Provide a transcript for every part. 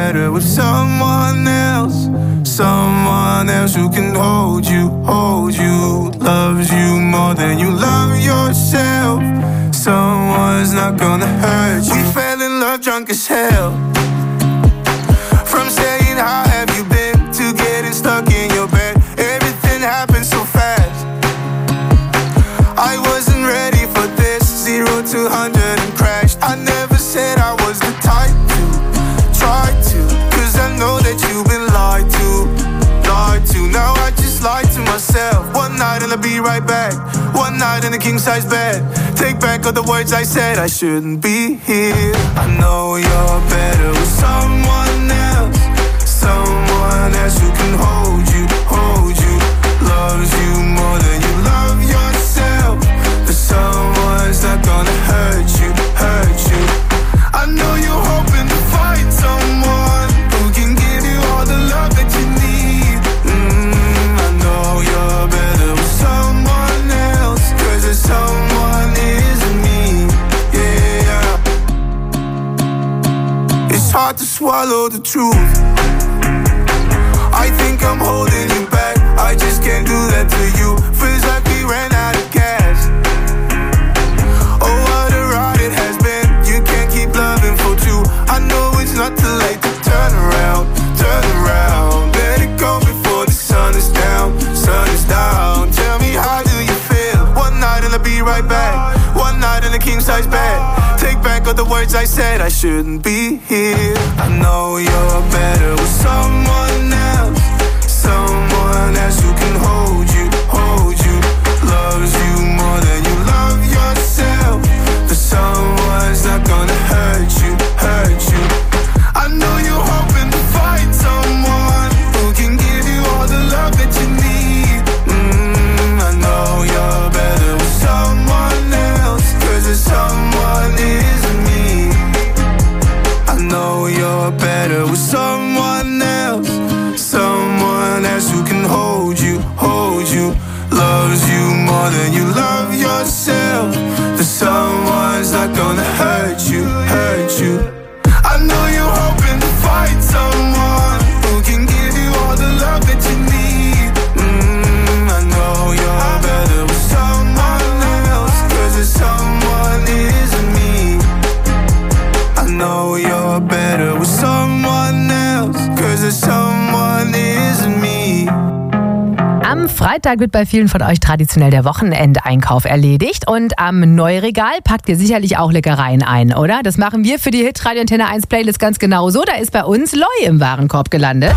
better with someone else. Someone else who can hold you, loves you more than you love yourself. Someone's not gonna hurt you. We fell in love drunk as hell. From saying how have you been to getting stuck in your bed. Everything happened so fast. I wasn't ready for this. 0 to 100 and crashed. I never said I was the type to try to, cause I know that you've been lied to. Now I just lied to myself. One night and I'll be right back. One night in a king-size bed. Take back all the words I said. I shouldn't be here. I know you're better with someone else. Someone else who can hold you, loves you more than you love yourself. But someone's not gonna hurt you. I know you're hoping to find someone who can give you all the love that you need. I know you're better with someone else, cause there's someone isn't me. Yeah. It's hard to swallow the truth. I think I'm holding you back. I just can't do that to you. Feels like we ran out of gas. Oh, what a ride it has been. You can't keep loving for two. I know it's not too late to turn around. Let it go before the sun is down. Tell me, how do you feel? One night and I'll be right back. One night in a king-size bed. Take back all the words I said. I shouldn't be here. I know you're better with someone else. Someone else who can hold you, loves you more than you love yourself. But someone's not gonna hurt you. I know you're hoping to find someone who can give you all the love that you need. I know you're better with someone else, cause there's someone isn't me. I know you're better with someone else. Someone else who can hold you, loves you more than you love yourself. But someone's not gonna hurt you. I know you're hoping to find someone who can give you all the love that you need. I know you're better with someone else, cause there's someone isn't me. I know you're better with someone else, cause there's someone isn't me. Am Freitag wird bei vielen von euch traditionell der Wochenendeinkauf erledigt und am Neuregal packt ihr sicherlich auch Leckereien ein, oder? Das machen wir für die Hitradio Antenne 1 Playlist ganz genauso. Da ist bei uns Loi im Warenkorb gelandet.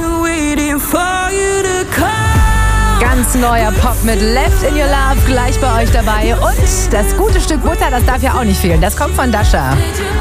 Ganz neuer Pop mit Left in Your Love gleich bei euch dabei. Und das gute Stück Butter, das darf ja auch nicht fehlen. Das kommt von Dasha.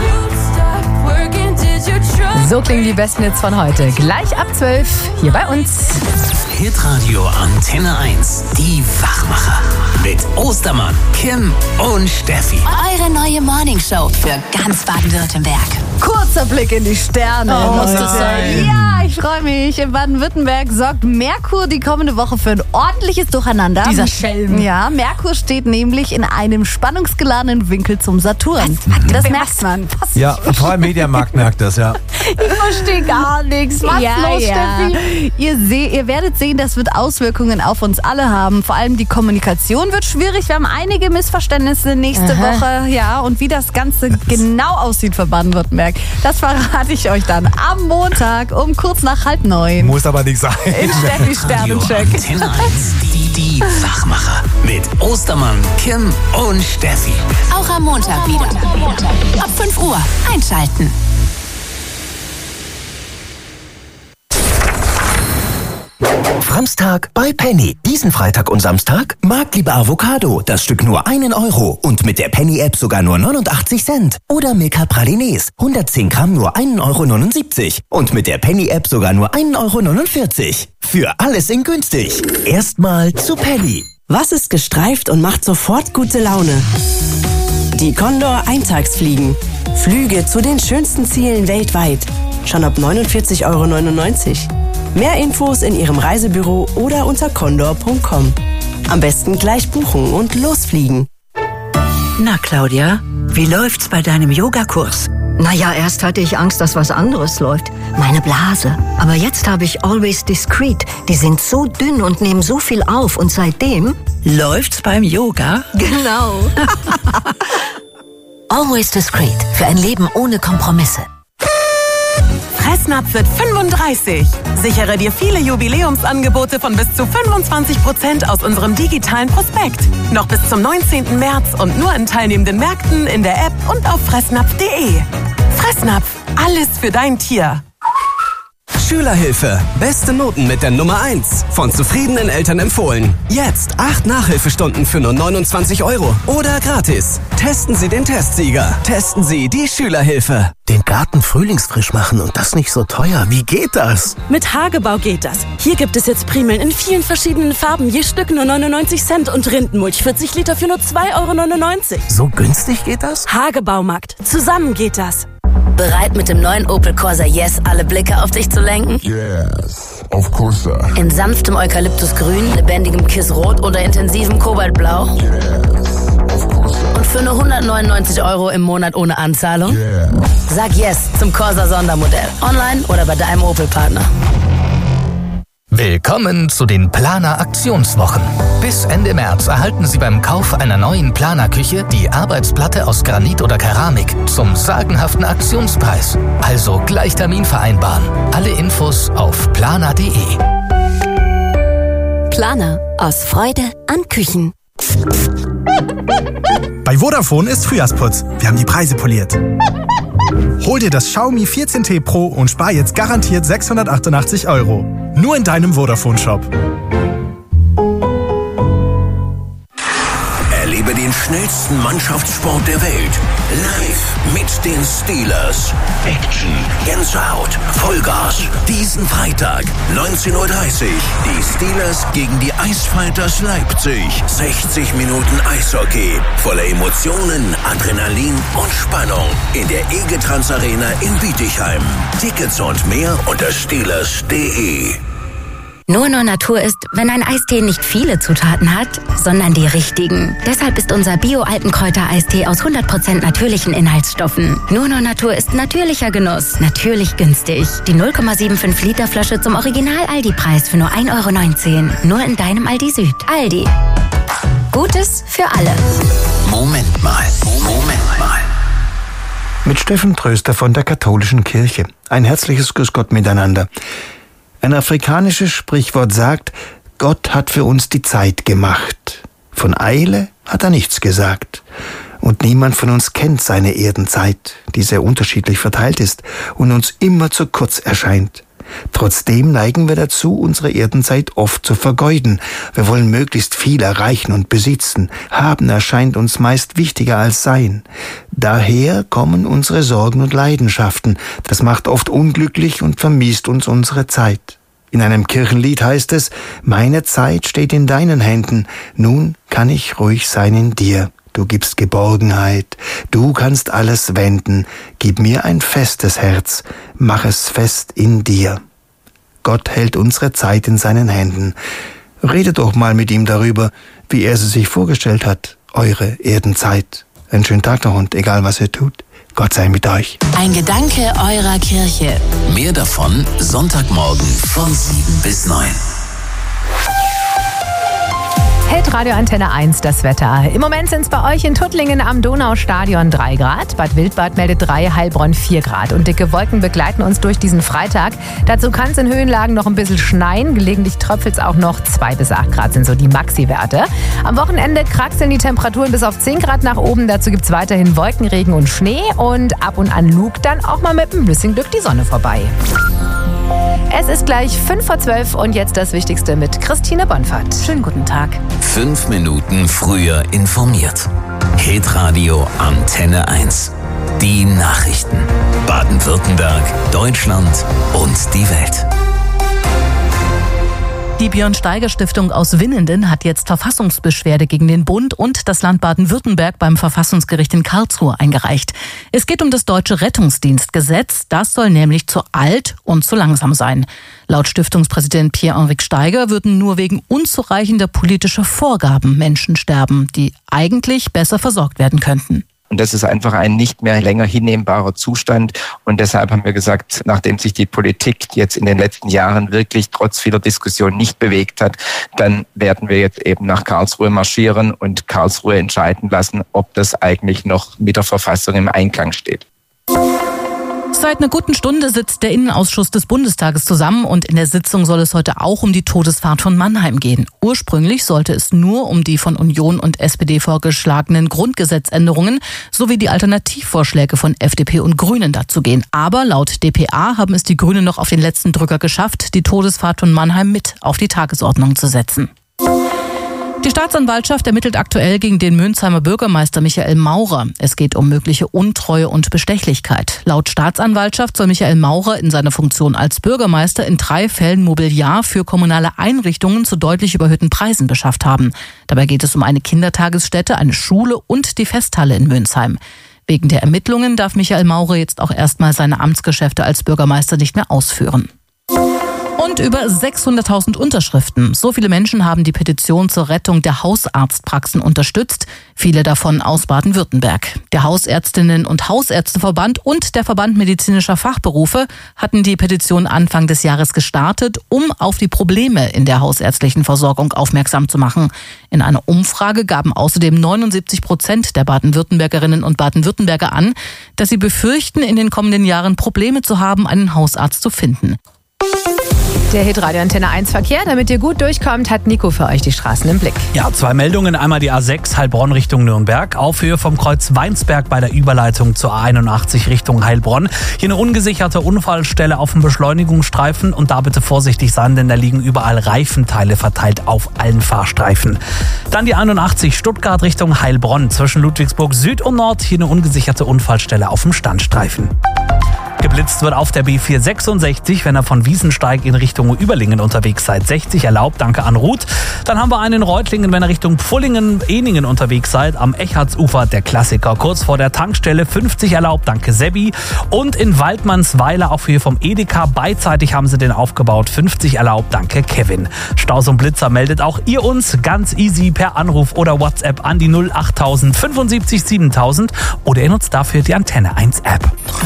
So klingen die besten Hits von heute. Gleich ab 12 hier bei uns. Hitradio Antenne 1, die Wachmacher. Mit Ostermann, Kim und Steffi. Eure neue Morningshow für ganz Baden-Württemberg. Kurzer Blick in die Sterne. Muss das sein? Ja, ich freue mich. In Baden-Württemberg sorgt Merkur die kommende Woche für ein ordentliches Durcheinander. Dieser Schelm. Ja, Merkur steht nämlich in einem spannungsgeladenen Winkel zum Saturn. Das merkt man. Ja, vor allem Mediamarkt merkt das, ja. Ich verstehe gar nichts. Was los, Steffi? Ihr werdet sehen, das wird Auswirkungen auf uns alle haben. Vor allem die Kommunikation wird schwierig. Wir haben einige Missverständnisse nächste Woche. Ja, und wie das Ganze genau aussieht für Baden-Württemberg, das verrate ich euch dann am Montag um kurz nach 8:30. Muss aber nicht sein. In Steffis Sternencheck. Antenne 1, die Wachmacher. Mit Ostermann, Kim und Steffi. Auch am Montag wieder. Ab 5 Uhr einschalten. Samstag bei Penny. Diesen Freitag und Samstag Marktliebe Avocado, das Stück nur 1 Euro und mit der Penny-App sogar nur 89 Cent. Oder Milka Pralines, 110 Gramm nur 1,79 Euro und mit der Penny-App sogar nur 1,49 Euro. Für alles in günstig. Erstmal zu Penny. Was ist gestreift und macht sofort gute Laune? Die Condor Eintagsfliegen. Flüge zu den schönsten Zielen weltweit. Schon ab 49,99 Euro. Mehr Infos in Ihrem Reisebüro oder unter condor.com. Am besten gleich buchen und losfliegen. Na Claudia, wie läuft's bei deinem Yogakurs? Naja, erst hatte ich Angst, dass was anderes läuft. Meine Blase. Aber jetzt habe ich Always Discreet. Die sind so dünn und nehmen so viel auf. Und seitdem... Läuft's beim Yoga? Genau. Always Discreet. Für ein Leben ohne Kompromisse. Fressnapf wird 35. Sichere dir viele Jubiläumsangebote von bis zu 25% aus unserem digitalen Prospekt. Noch bis zum 19. März und nur in teilnehmenden Märkten, in der App und auf fressnapf.de. Fressnapf, alles für dein Tier. Schülerhilfe. Beste Noten mit der Nummer 1. Von zufriedenen Eltern empfohlen. Jetzt 8 Nachhilfestunden für nur 29 €. Oder gratis. Testen Sie den Testsieger. Testen Sie die Schülerhilfe. Den Garten frühlingsfrisch machen und das nicht so teuer. Wie geht das? Mit Hagebau geht das. Hier gibt es jetzt Primeln in vielen verschiedenen Farben. Je Stück nur 99 Cent und Rindenmulch 40 Liter für nur 2,99 €. So günstig geht das? Hagebaumarkt. Zusammen geht das. Bereit mit dem neuen Opel Corsa Yes alle Blicke auf dich zu lenken? Yes, of course. In sanftem Eukalyptusgrün, lebendigem Kissrot oder intensivem Kobaltblau? Yes, of course. Und für nur 199 € im Monat ohne Anzahlung? Yeah. Sag Yes zum Corsa Sondermodell. Online oder bei deinem Opel-Partner. Willkommen zu den Planer Aktionswochen. Bis Ende März erhalten Sie beim Kauf einer neuen Planer-Küche die Arbeitsplatte aus Granit oder Keramik zum sagenhaften Aktionspreis. Also gleich Termin vereinbaren. Alle Infos auf planer.de. Planer. Aus Freude an Küchen. Bei Vodafone ist Frühjahrsputz. Wir haben die Preise poliert. Hol dir das Xiaomi 14T Pro und spar jetzt garantiert 688 €. Nur in deinem Vodafone-Shop. Erlebe den schnellsten Mannschaftssport der Welt. Live mit den Steelers. Action, Gänsehaut, Vollgas. Diesen Freitag, 19:30 Uhr. Die Steelers gegen die Eisfighters Leipzig. 60 Minuten Eishockey. Voller Emotionen, Adrenalin und Spannung. In der Egetrans Arena in Bietigheim. Tickets und mehr unter steelers.de. Nur Natur ist, wenn ein Eistee nicht viele Zutaten hat, sondern die richtigen. Deshalb ist unser Bio-Altenkräuter-Eistee aus 100% natürlichen Inhaltsstoffen. Nur Natur ist natürlicher Genuss, natürlich günstig. Die 0,75 Liter Flasche zum Original-Aldi-Preis für nur 1,19 €. Nur in deinem Aldi Süd. Aldi. Gutes für alle. Moment mal. Mit Steffen Tröster von der Katholischen Kirche. Ein herzliches Grüß Gott miteinander. Ein afrikanisches Sprichwort sagt, Gott hat für uns die Zeit gemacht. Von Eile hat er nichts gesagt. Und niemand von uns kennt seine Erdenzeit, die sehr unterschiedlich verteilt ist und uns immer zu kurz erscheint. Trotzdem neigen wir dazu, unsere Erdenzeit oft zu vergeuden. Wir wollen möglichst viel erreichen und besitzen. Haben erscheint uns meist wichtiger als Sein. Daher kommen unsere Sorgen und Leidenschaften. Das macht oft unglücklich und vermiest uns unsere Zeit. In einem Kirchenlied heißt es, meine Zeit steht in deinen Händen, nun kann ich ruhig sein in dir. Du gibst Geborgenheit, du kannst alles wenden, gib mir ein festes Herz, mach es fest in dir. Gott hält unsere Zeit in seinen Händen. Redet doch mal mit ihm darüber, wie er sie sich vorgestellt hat, eure Erdenzeit. Einen schönen Tag noch und egal was ihr tut, Gott sei mit euch. Ein Gedanke eurer Kirche. Mehr davon Sonntagmorgen von 7 bis 9. Hitradio Antenne 1, das Wetter. Im Moment sind es bei euch in Tuttlingen am Donaustadion 3 Grad. Bad Wildbad meldet 3, Heilbronn 4 Grad. Und dicke Wolken begleiten uns durch diesen Freitag. Dazu kann es in Höhenlagen noch ein bisschen schneien. Gelegentlich tröpfelt es auch noch. 2 bis 8 Grad sind so die Maxi-Werte. Am Wochenende kraxeln die Temperaturen bis auf 10 Grad nach oben. Dazu gibt es weiterhin Wolken, Regen und Schnee. Und ab und an lugt dann auch mal mit ein bisschen Glück die Sonne vorbei. Es ist gleich 5:12 und jetzt das Wichtigste mit Christine Bonfert. Schönen guten Tag. 5 Minuten früher informiert. Hitradio Antenne 1. Die Nachrichten. Baden-Württemberg, Deutschland und die Welt. Die Björn-Steiger-Stiftung aus Winnenden hat jetzt Verfassungsbeschwerde gegen den Bund und das Land Baden-Württemberg beim Verfassungsgericht in Karlsruhe eingereicht. Es geht um das deutsche Rettungsdienstgesetz. Das soll nämlich zu alt und zu langsam sein. Laut Stiftungspräsident Pierre-Henrik Steiger würden nur wegen unzureichender politischer Vorgaben Menschen sterben, die eigentlich besser versorgt werden könnten. Und das ist einfach ein nicht mehr länger hinnehmbarer Zustand. Und deshalb haben wir gesagt, nachdem sich die Politik jetzt in den letzten Jahren wirklich trotz vieler Diskussionen nicht bewegt hat, dann werden wir jetzt eben nach Karlsruhe marschieren und Karlsruhe entscheiden lassen, ob das eigentlich noch mit der Verfassung im Einklang steht. Seit einer guten Stunde sitzt der Innenausschuss des Bundestages zusammen und in der Sitzung soll es heute auch um die Todesfahrt von Mannheim gehen. Ursprünglich sollte es nur um die von Union und SPD vorgeschlagenen Grundgesetzänderungen sowie die Alternativvorschläge von FDP und Grünen dazu gehen. Aber laut dpa haben es die Grünen noch auf den letzten Drücker geschafft, die Todesfahrt von Mannheim mit auf die Tagesordnung zu setzen. Die Staatsanwaltschaft ermittelt aktuell gegen den Mönsheimer Bürgermeister Michael Maurer. Es geht um mögliche Untreue und Bestechlichkeit. Laut Staatsanwaltschaft soll Michael Maurer in seiner Funktion als Bürgermeister in 3 Fällen Mobiliar für kommunale Einrichtungen zu deutlich überhöhten Preisen beschafft haben. Dabei geht es um eine Kindertagesstätte, eine Schule und die Festhalle in Mönsheim. Wegen der Ermittlungen darf Michael Maurer jetzt auch erstmal seine Amtsgeschäfte als Bürgermeister nicht mehr ausführen. Und über 600.000 Unterschriften. So viele Menschen haben die Petition zur Rettung der Hausarztpraxen unterstützt. Viele davon aus Baden-Württemberg. Der Hausärztinnen- und Hausärzteverband und der Verband medizinischer Fachberufe hatten die Petition Anfang des Jahres gestartet, um auf die Probleme in der hausärztlichen Versorgung aufmerksam zu machen. In einer Umfrage gaben außerdem 79% der Baden-Württembergerinnen und Baden-Württemberger an, dass sie befürchten, in den kommenden Jahren Probleme zu haben, einen Hausarzt zu finden. Der Hitradio Antenne 1 Verkehr, damit ihr gut durchkommt, hat Nico für euch die Straßen im Blick. Ja, 2 Meldungen. Einmal die A6 Heilbronn Richtung Nürnberg. Auf Höhe vom Kreuz Weinsberg bei der Überleitung zur A81 Richtung Heilbronn. Hier eine ungesicherte Unfallstelle auf dem Beschleunigungsstreifen. Und da bitte vorsichtig sein, denn da liegen überall Reifenteile verteilt auf allen Fahrstreifen. Dann die 81 Stuttgart Richtung Heilbronn. Zwischen Ludwigsburg Süd und Nord. Hier eine ungesicherte Unfallstelle auf dem Standstreifen. Geblitzt wird auf der B466, wenn ihr von Wiesensteig in Richtung Überlingen unterwegs seid. 60 erlaubt, danke an Ruth. Dann haben wir einen in Reutlingen, wenn ihr Richtung Pfullingen-Eningen unterwegs seid. Am Echartsufer, der Klassiker. Kurz vor der Tankstelle 50 erlaubt, danke Sebi. Und in Waldmannsweiler auf Höhe vom Edeka. Beidseitig haben sie den aufgebaut. 50 erlaubt, danke Kevin. Staus und Blitzer meldet auch ihr uns ganz easy per Anruf oder WhatsApp an die 08000 75 7000 oder ihr nutzt dafür die Antenne 1 App.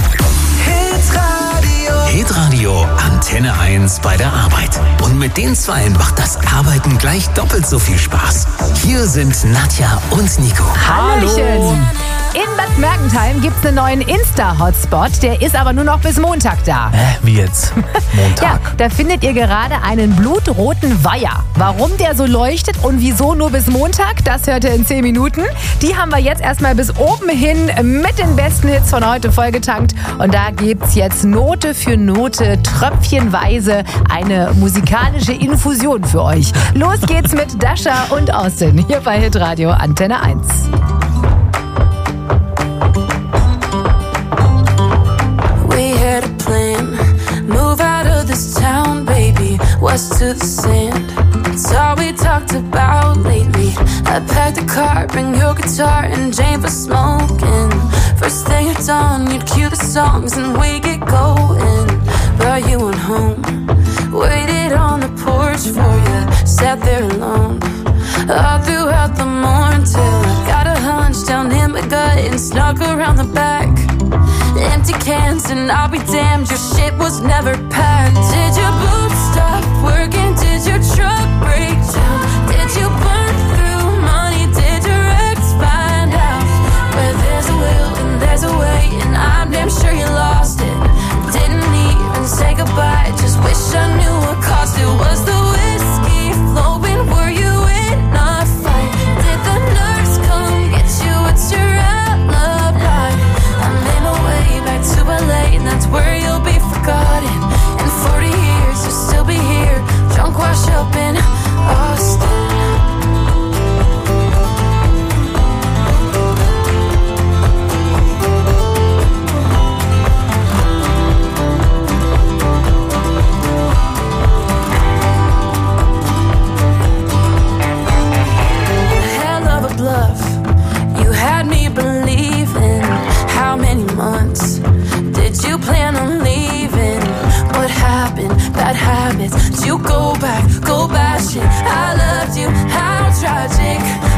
Hitradio Antenne 1 bei der Arbeit. Und mit den Zweien macht das Arbeiten gleich doppelt so viel Spaß. Hier sind Nadja und Nico. Hallo! In Bad Mergentheim gibt es einen neuen Insta-Hotspot. Der ist aber nur noch bis Montag da. Wie jetzt? Montag? Ja, da findet ihr gerade einen blutroten Weiher. Warum der so leuchtet und wieso nur bis Montag, das hört ihr in 10 Minuten. Die haben wir jetzt erstmal bis oben hin mit den besten Hits von heute vollgetankt. Und da gibt's jetzt Note für Note, tröpfchenweise eine musikalische Infusion für euch. Los geht's mit Dasha und Austin hier bei Hitradio Antenne 1. West to the sand. It's all we talked about lately. I packed a car, bring your guitar and Jane for smoking. First thing at dawn, you'd cue the songs and we get going. Brought you on home, waited on the porch for you. Sat there alone, all throughout the morning till I got a hunch down in my gut and snuck around the back. Empty cans and I'll be damned, your shit was never packed. Did your boots stop working? Did your truck break down? Did you burn through money? Did your ex find out? Where there's a will and there's a way, and I'm damn sure you lost it. Didn't even say goodbye, just wish I knew what cost it. Was the whiskey flowing? Were you in a fight? Did the nurse come get you? What's your alibi? I'm in my way back to LA, and that's where you'll be forgotten. In 40 years you'll still be here, drunk, washed up in Austin. Hell of a bluff, you had me believing. How many months did you plan on leaving? What happened? Bad habits. Did you go back? Go back shit. I loved you. How tragic.